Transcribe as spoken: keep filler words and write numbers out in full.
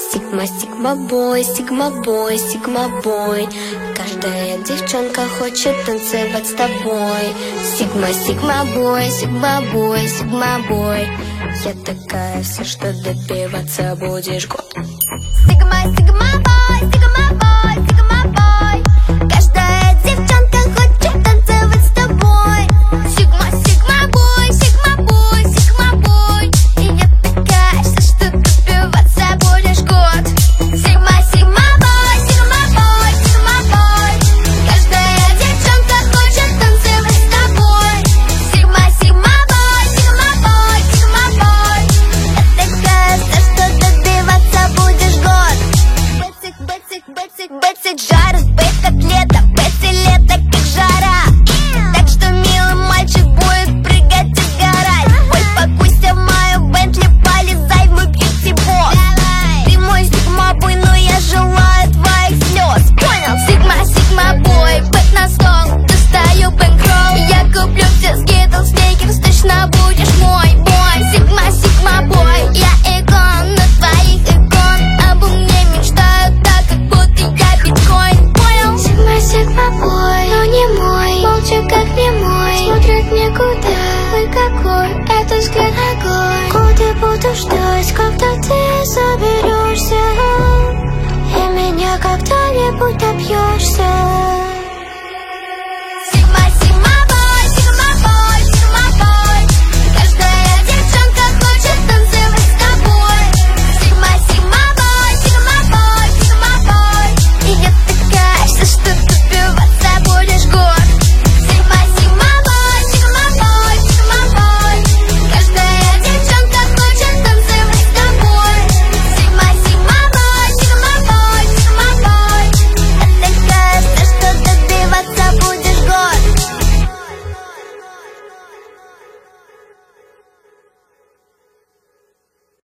Сигма, сигма бой, сигма бой, сигма бой. Каждая девчонка хочет танцевать с тобой. Сигма, сигма бой, сигма бой, сигма бой. Я такая, все, что добиваться будешь год. Сигма, сигма бой, сигма бой.